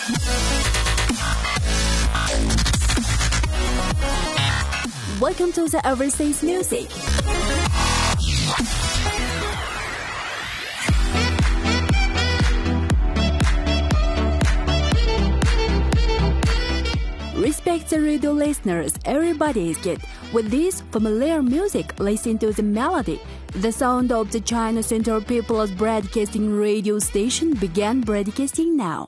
Welcome to the Overseas Music. Respect the radio listeners, everybody is good. With this familiar music, listen to the melody. The sound of the China Central People's Broadcasting Radio Station began broadcasting now.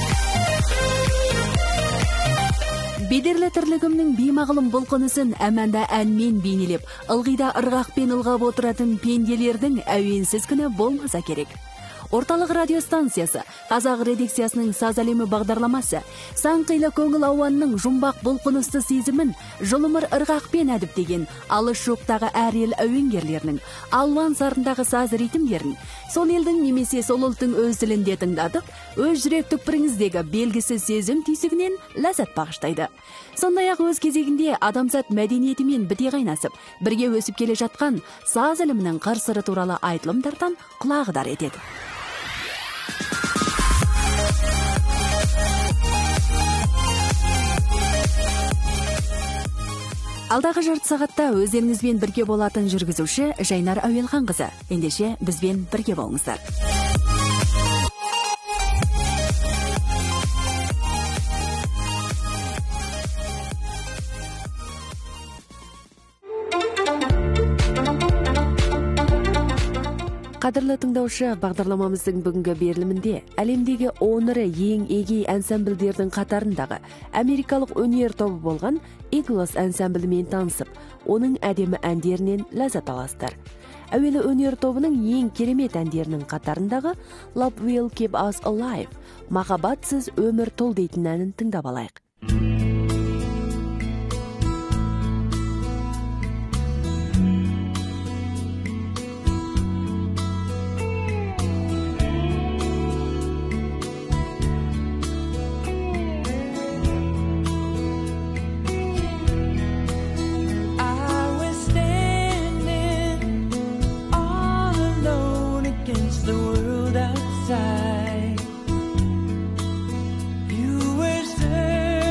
Бедерлі тірлігімнің беймағылым бұлқынысын әмәнда әнмен бейнелеп, ылғида ырғақпен ылғап отыратын пенделердің әуенсіз күні болмаса керек. Орталық радио станциясы, қазақ редакциясының саз әлемі бағдарламасы, сан қилы көңіл ауанның жұмбақ бұлқынысты сезімін жылымыр ырғақпен әдіптеген алыс жоқтағы әр ел әуенгерлерінің алуан сарындағы саз ритмдерін сол елдің немесе сол ұлттың өз тілінде тыңдатып, өз жүрек түкпіріңіздегі белгісіз сезім түйсігінен ләззат бағыштайды. Сондай-ақ өз кезегінде адамзат мәдениетімен біте қайнасып, бірге өсіп келе жатқан саз ілімінің қыр-сыры туралы айтылымдардан құлағыдар етеді. Алдағы жарты сағатта өздеріңізбен бірге болатын жүргізуші Жайнар Әуелханқызы. Ендеше бізбен бірге болыңыздар. Қадірлі тыңдаушы, бағдарламамыздың бүгінгі берілімінде әлемдегі оныры ең егей ансамбльдердің қатарындағы америкалық өнер тобы болған Eagles ансамблімен танысып, оның әдемі әндерінен ләззат аласыздар. Әуелі өнер тобының ең керемет әндерінің қатарындағы Love Will Keep Us Alive, махаббатсыз өмір тол дейтін әнін тыңдап алайық. You were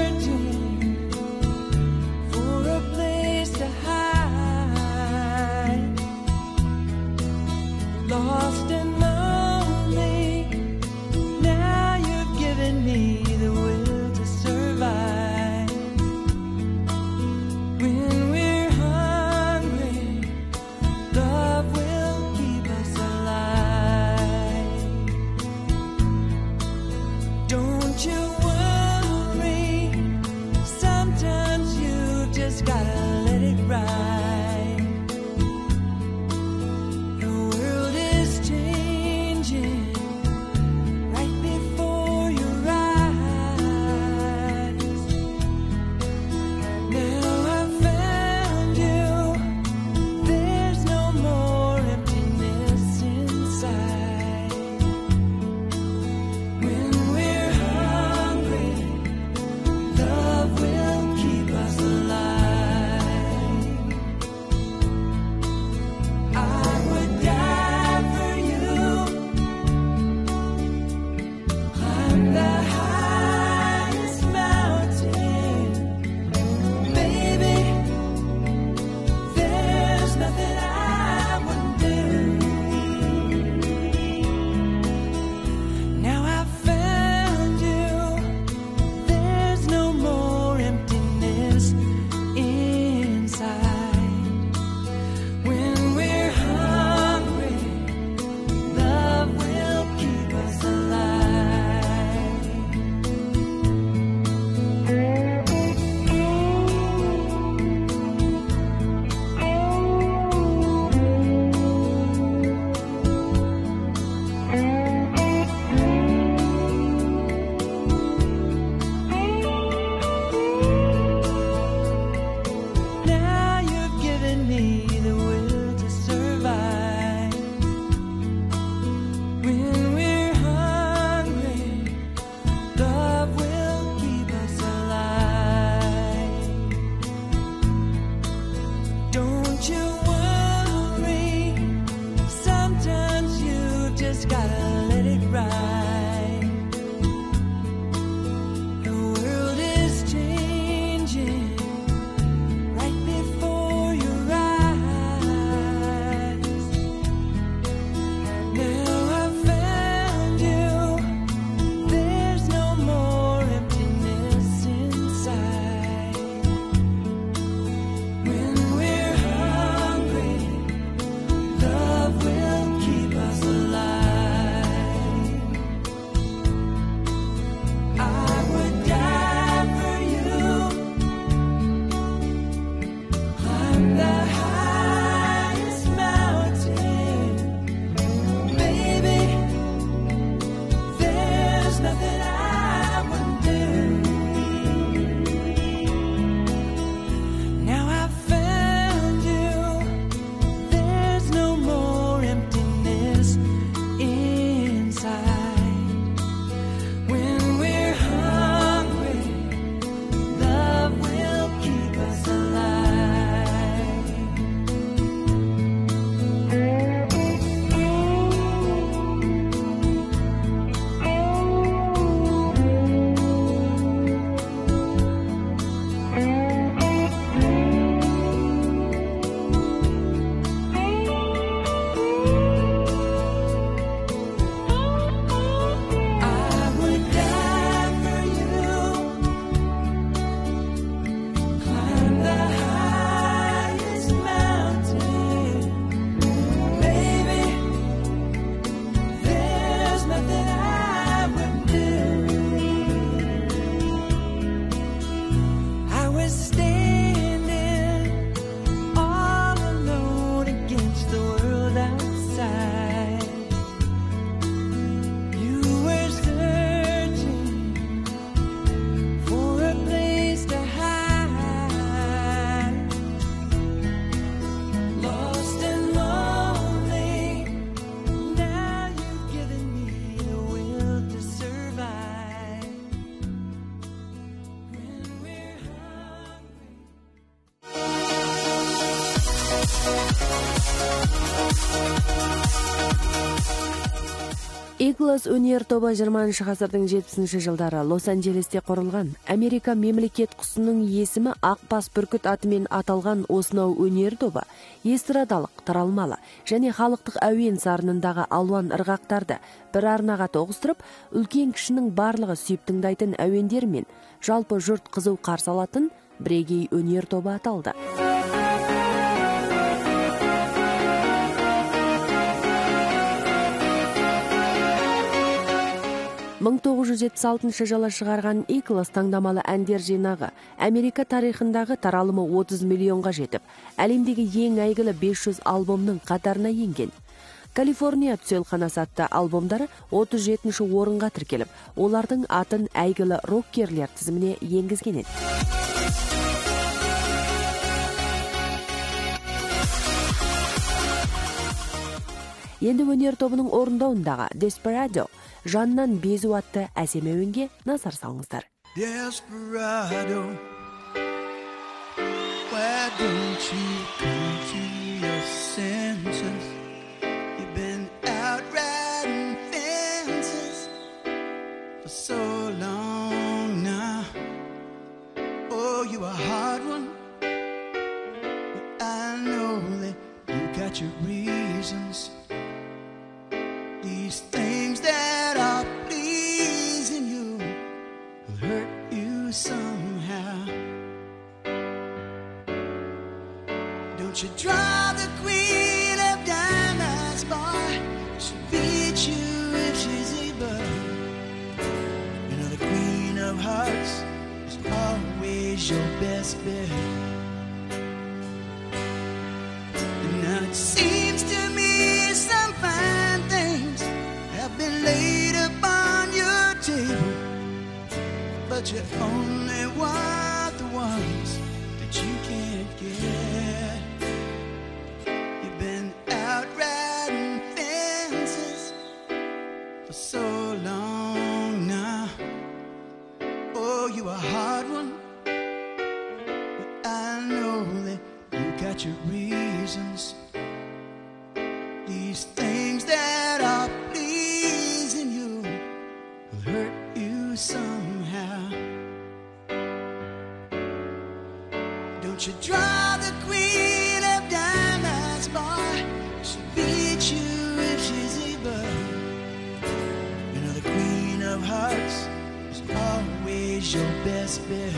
Eagles өнер тобы 20-ғасырдың 70-жылдары Лос-Анджелесте құрылған. Америка мемлекет құсының есімі Ақбас бүркіт атымен аталған осынау өнер тобы эстрадалық, таралмалы және халықтық әуен сарынындағы алуан ырғақтарды бір арнаға тоғыстырып, үлкен кішінің барлығы сүйіп тыңдайтын әуендермен жалпы жұрт қызу қарсы алатын бірегей өнер тобы аталды. 1976 жылы шығарған Eagles таңдамалы әндер жинағы Америка тарихындағы таралымы 30 миллионға жетіп, әлемдегі ең әйгілі 500 альбомның қатарына енген. Калифорния түзелханасы атты альбомдары 37-ші орынға тіркеліп, олардың атын әйгілі роккерлер тізіміне енгізген еді. Енді өнер тобының орындауындағы Desperado жаннан безу атты әсем әуенге назар салыңыздар. Desperado, why don't you come to your senses? You've been out riding fences for so long now. Oh, you a hard one, but I know that you got your reasons. These things that are pleasing you will hurt you somehow. Don't you draw the queen of diamonds, boy. She'll beat you if she's able. You know the queen of hearts is always your best bet. And now it seems to me some fine things have been laid upon your table, but you only want the ones that you can't get. You've been out riding fences for so long now. Oh, you a hard one, but I know that you got your reasons. These things that are pleasing you will hurt you somehow. Don't you draw the queen of diamonds, boy. She'll beat you if she's able. You know the queen of hearts is always your best bet.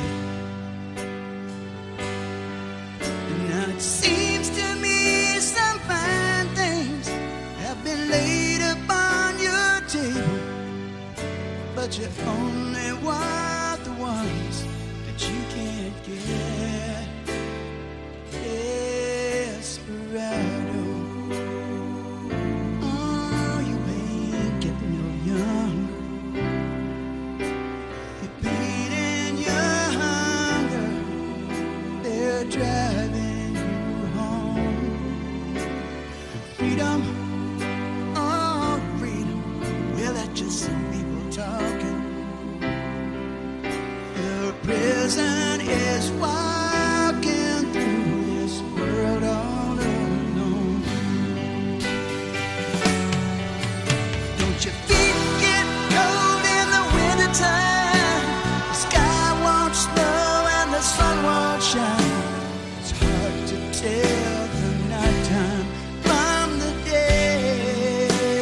And now it seems to me some fine things have been laid upon your table, but you only want the ones that you can't get. Desperado, oh, you ain't getting no younger. Your pain and your hunger, they're driving you home. Freedom, oh, freedom, well, that's just some people talking. The prison is walking through this world all alone. Don't your feet get cold in the wintertime? The sky won't snow and the sun won't shine. It's hard to tell the nighttime from the day.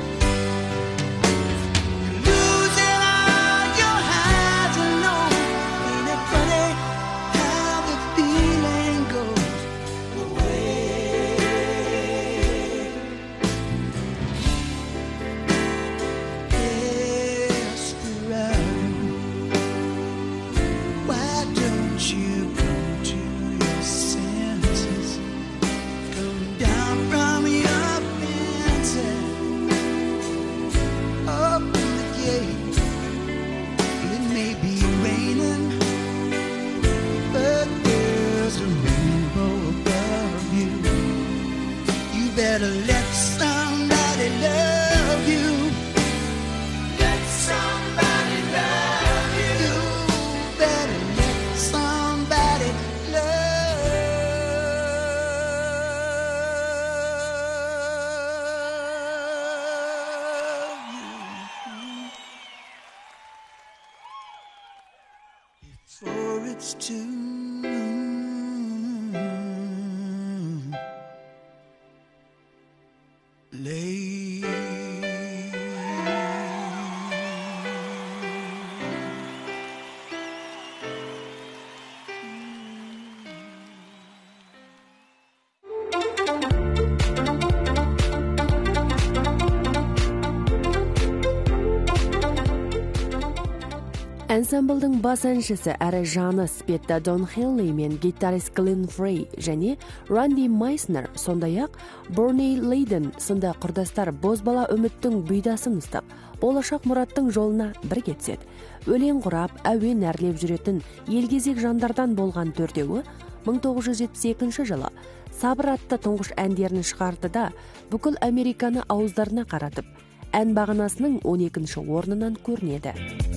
You're losing all your highs and lows. Ain't it funny how for it's too late. Ансамблдың бас әншісі әрі жаны Спетта Дон Хелли мен гитарист Глен Фрей және Ранди Майснер, сондай-ақ Берни Лейден сынды құрдастар бозбала үміттің бұйдасын ұстап, болашақ мұраттың жолына бір кетсет. Өлең құрап, әуен әрлеп жүретін елгезек жандардан болған төртеуі 1972 жылы Сабыр атты тұңғыш әндерін шығарды да, бүкіл Американы ауыздарына қаратып, ән бағынасының 12-ші орнынан көрінеді.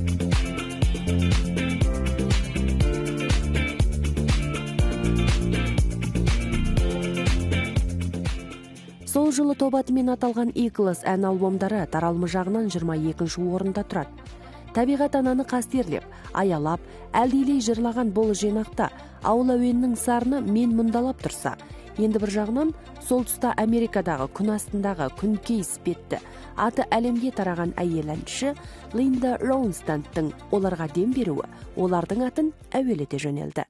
Сол жылы топ атымен аталған Eagles ән альбомдары таралымы жағынан 22-ші орында тұрады. Табиғат ананы қастерлеп, аялап, әлдейлей жырлаған бұл жинақта ауыл әуенінің сарыны мен мұндалап тұрса, енді бір жағынан сол тұста Америкадағы күн астындағы күнкей іспетті аты әлемге тараған әйел әнші Линда Ронстадттың оларға дем беруі олардың атын әуелете жөнелді.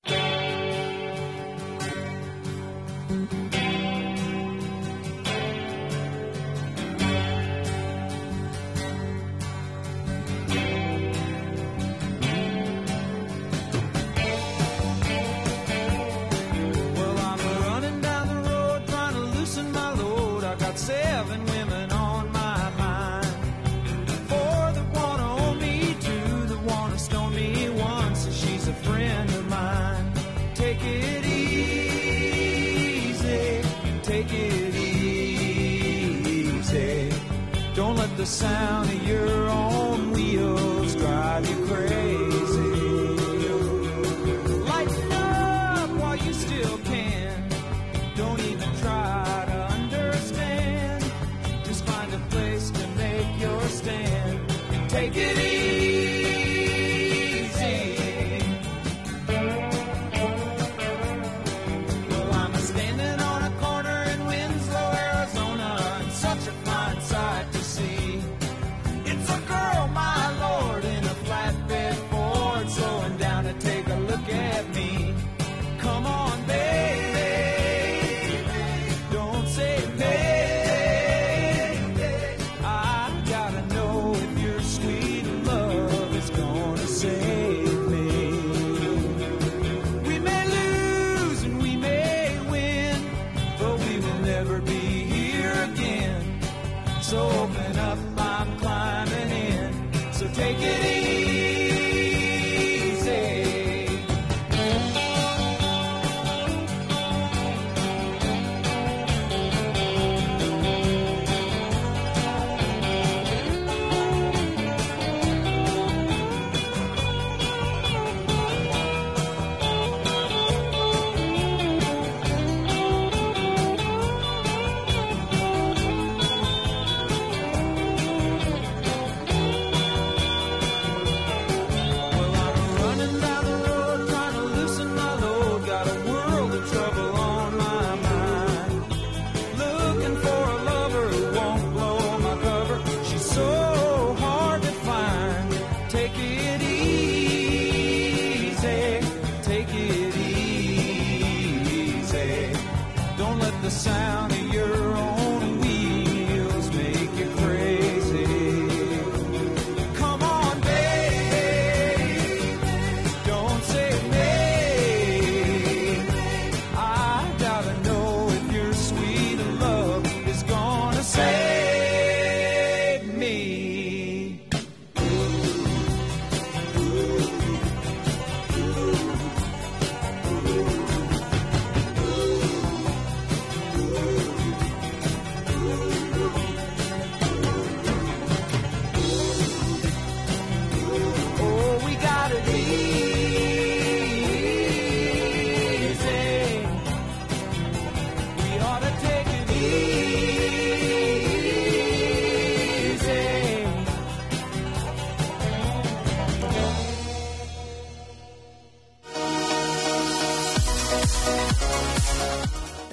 The sound of your own wheels drive you crazy. Lighten up while you still can. Don't even try to understand. Just find a place to make your stand and take it easy. Well, I'm standing on a corner in Winslow, Arizona, and such a fine sight to see. It's a girl, my lord, in a flatbed Ford, slowing down to take a look at me. Come on, baby, don't say maybe. I gotta know if your sweet love is gonna save me. We may lose and we may win, but we will never be here again. So open up, I'm climbing in, so take it easy.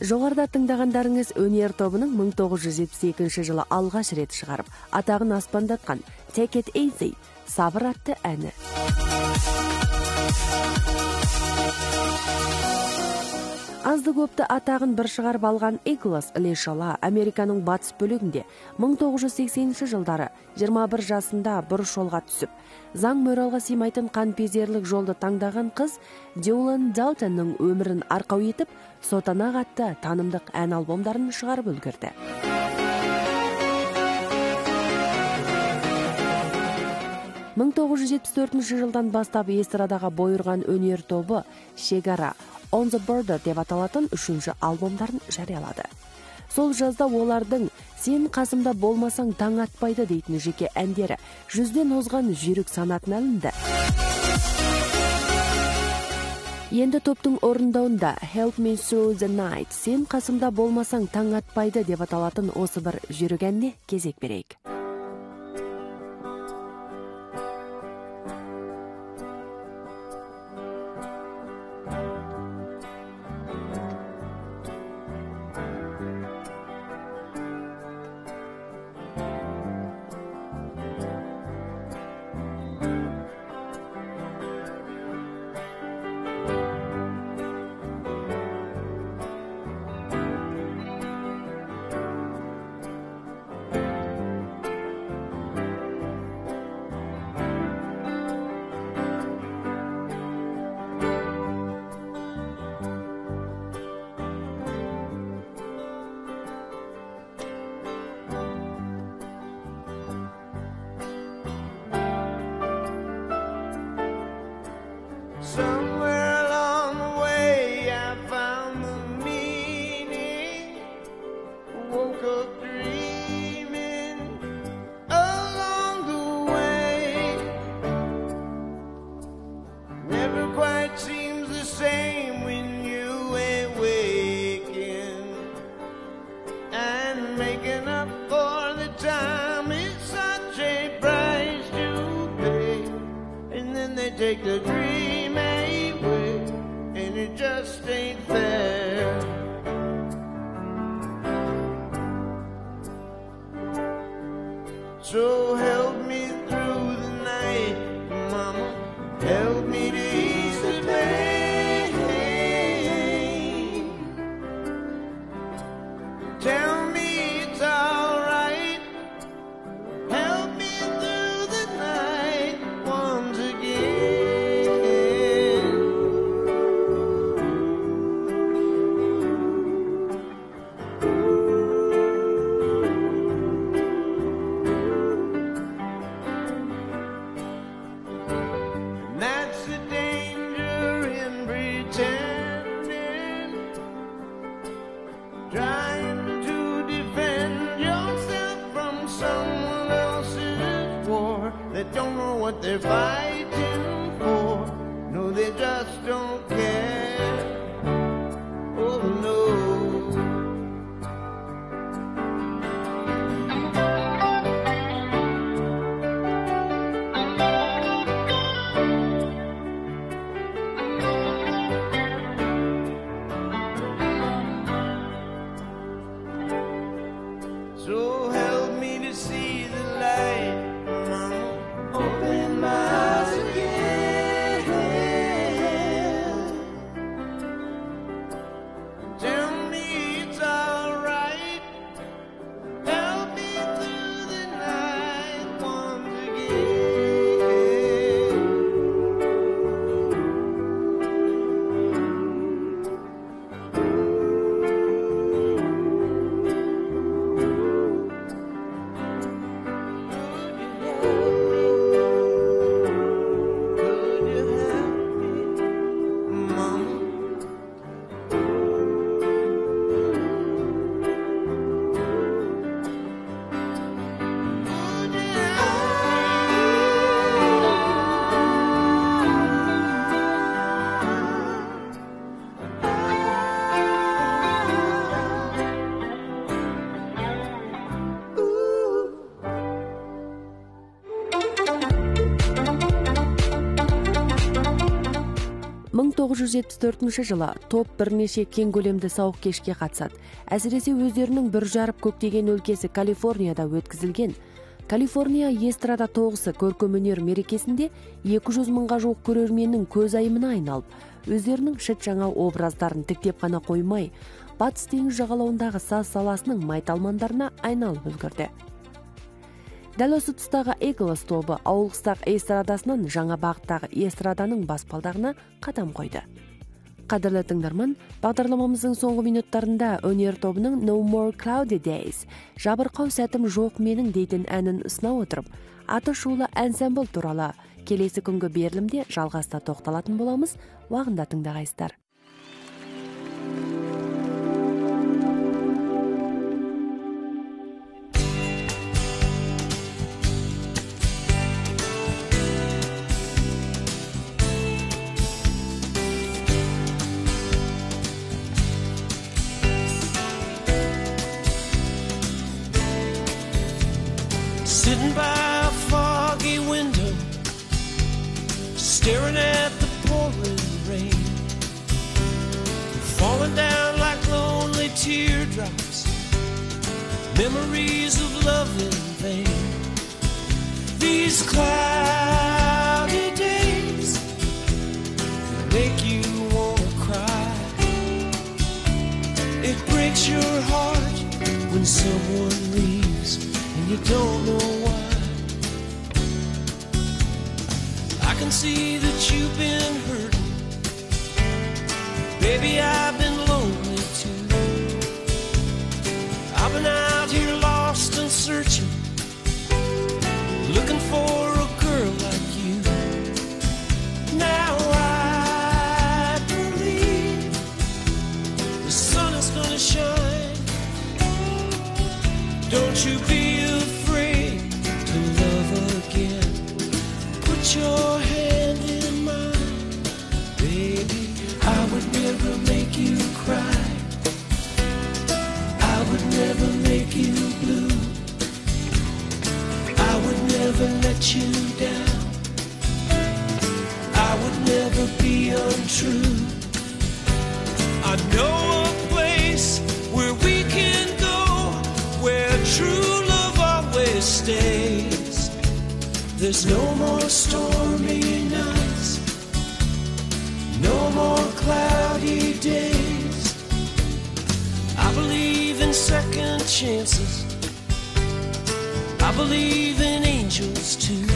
Жоғарыда тыңдағандарыңыз өнер тобының 1972 жылы алғаш рет шығарып, атағын аспандатқан Take It Easy, сабыр атты әні. Азды көпті атағын бір шығарып алған Eagles іле-шала Американың батыс бөлігінде 1980 жылдары 21 жасында бұрыш жолға түсіп, заң мөралға сыймайтын қанпезерлік жолды таңдаған қыз Дюлан Даутонның өмірін арқау етіп, Сотанақ атты танымдық ән альбомдарын шығарып үлгерді. Мың 1974 жылдан бастап эстрадаға бойырған өнер тобы Шекара On the Border деп аталатын үшінші альбомдарын жариялады. Сол жазда олардың «Сен қасымда болмасаң таң атпайды» дейтін жеке әндері 100-ден озған жүйрік санатына ілінді. Енді топтың орындауында Help Me Through the Night, «Сен қасымда болмасаң таң атпайды» деп аталатын осы бір жүйрік әніне кезек берейік. Somewhere along the way I found the meaning, woke up dreaming along the way. Never quite seems the same when you awaken, and making up for the time is such a price to pay. And then they take the dream away, and it just ain't fair. So help me through the night, Mama, help me to ease the pain. Tell me it's alright, help me through the night once again. And that's the danger in pretending, trying to defend yourself from someone else's war. They don't know what they're fighting for. No, they just don't care. Oh no. So help me to see the light, Mama. Open my eyes 1974 топ бир нече кең көлөмдүү сауык кешке катышат. Әсиресе өздөрүнүн бір жарып көктеген өлкеси Калифорнияда өткізілген. Калифорния эстрада тогусы көркөм өнөр мерекесинде 200 мыңга жук көрөрмендин көз айымына айналып, өздөрүнүн шыт жаңа образдарын тиктеп гана коймай, Батыс деңиз жагалауындагы саз саласынын майталмандарына айналып үлгөрдү. Дәл осы тұстағы Eagles тобы ауылғыстақ эстрадасынан жаңа бағыттағы эстраданың баспалдағына қадам қойды. Қадірлі тыңдарман, бағдарламамыздың соңғы минуттарында өнер тобының No More Cloudy Days, жабырқау сәтім жоқ менің дейтін әнін ұсына отырып, аты шулы ансамбль туралы келесі күнгі берілімде жалғаста тоқталатын боламыз, уағында тыңдағайсыздар. Sitting by a foggy window, staring at the pouring rain, falling down like lonely teardrops, memories of love in vain. These cloudy days make you wanna cry. It breaks your heart when someone leaves and you don't know why. I can see that you've been hurting. Baby, I've been lonely too. I've been out here lost and searching, looking for a girl like you. Now I believe the sun is gonna shine. Don't you be afraid to love again. Put your hand in mine, baby. I would never make you cry. I would never make you blue. I would never let you down. I would never be untrue. I know a place where we can go, where true love always stays. There's no more stormy nights, no more cloudy days. I believe in second chances, I believe in angels too.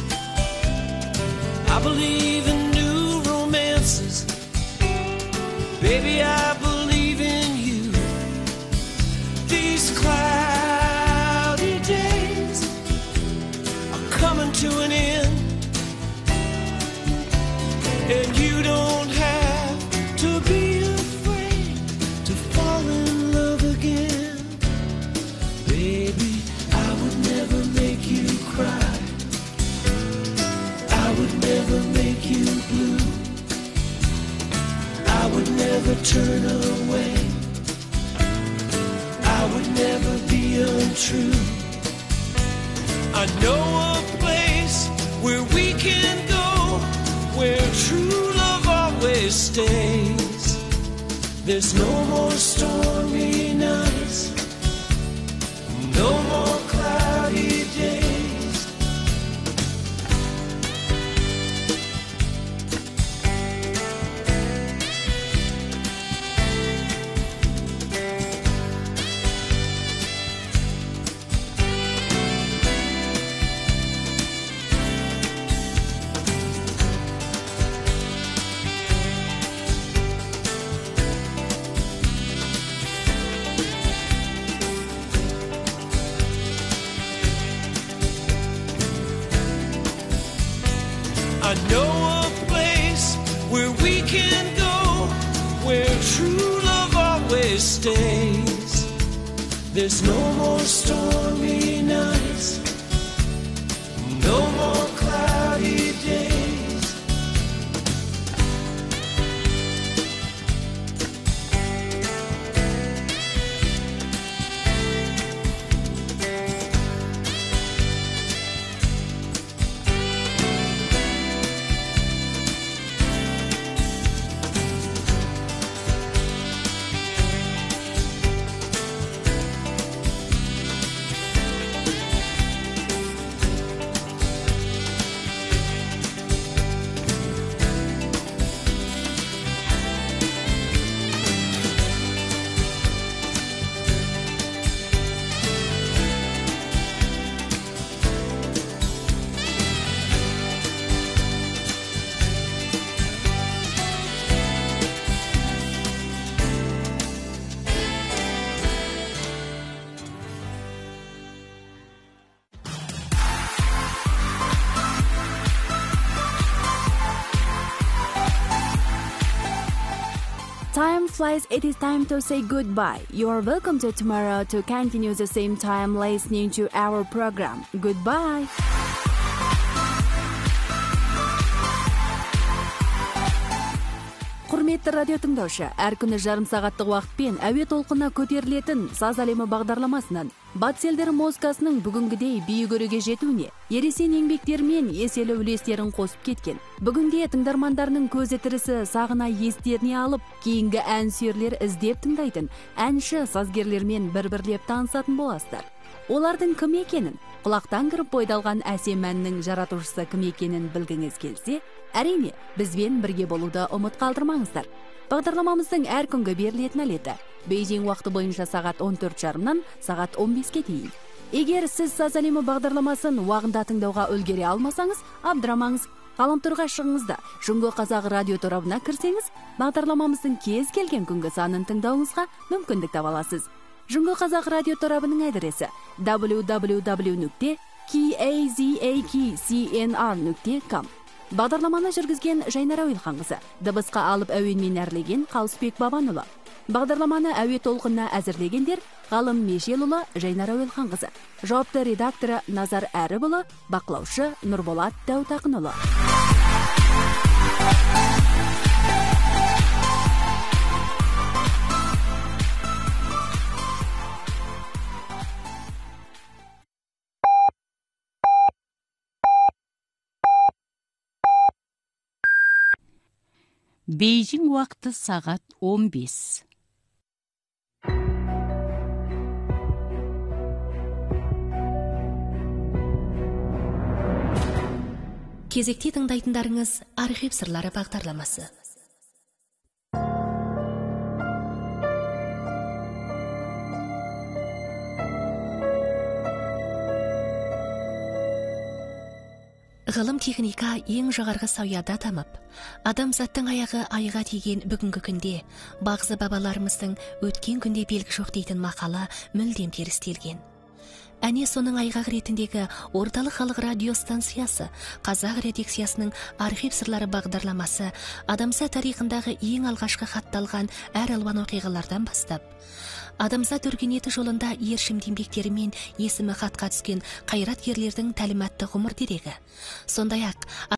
I believe in new romances, baby, I believe in you. These cloudy days are coming to an end, and you don't have to be afraid to fall in love again. Baby, I would never make you cry. I would never make you blue. I would never turn away. I would never be untrue. I know a place where we can go, where true love always stays. There's no more stormy nights, no more cloudy days. I know a place where we can go, where true love always stays. There's no more stormy nights, no more cloudy days. Butterflies, it is time to say goodbye. You are welcome to tomorrow to continue the same time listening to our program. Goodbye. Құрметті радио тыңдаушы, әр күні жарым сағаттық уақытпен әуе толқынына көтерілетін саз әлемі бағдарламасынан батыс елдері музыкасының бүгінгідей биігөреге жетуіне ересен еңбектері мен еселі үлестерін қосып кеткен. Бүгінде тыңдармандарының көзі тірісі сағына естеріне алып, кейінгі ән сүйерлер іздеп тыңдайтын әнші сазгерлермен бір-бірлеп танысатын боласыздар. Олардың кім екенін, құлақтан кіріп бойдалған әсем әннің жаратушысы кім екенін білгіңіз келсе, әрине, бізбен бірге болуды ұмыт қалдырмаңыздар. Бағдарламамыздың әр күнгі берілетін әлеті Бейжің уақыты бойынша сағат 14:30-нан сағат 15-ке дейін. Егер сіз саз әлемі бағдарламасын уақытында тыңдауға үлгере алмасаңыз, абдырамаңыз. Ғаламторға шығыңызда Жұңго Қазақ радио торабына кірсеңіз, бағдарламамыздың кез келген күнгі санын тыңдауыңызға мүмкіндік таба аласыз. Жұңго Қазақ радио торабының адресі www.kazakcnr.com. Бағдарламаны жүргізген Жайнар Әуелханқызы, дыбысқа алып әуенмен әрлеген Қалысбек Бабанұлы. Бағдарламаны әуе толқынына әзірлегендер Ғалым Мешелұлы, Жайнар Әуелханқызы. Жауапты редакторы Назар Әрібұлы, бақылаушы Нұрболат Дәутақынұлы. Бейжің уақыты сағат 15. Кезекте тыңдайтындарыңыз архив сырлары бағдарламасы. Ғылым техника ең жоғарғы сауияда дамып, адамзаттың аяғы айға тиген бүгінгі күнде, бағзы бабаларымыздың өткен күнде белгі жоқ дейтін мақала мүлдем терістелген. Әне соның айғақ ретіндегі орталық халық радио станциясы, қазақ редакциясының архив сырлары бағдарламасы адамзат тарихындағы ең алғашқы хатталған әр алуан оқиғалардан бастап, адамзат өркениеті жолында ершімді еңбектерімен есімі хатқа түскен қайраткерлердің тәліматты ғұмыр дерегі. Сондай-ақ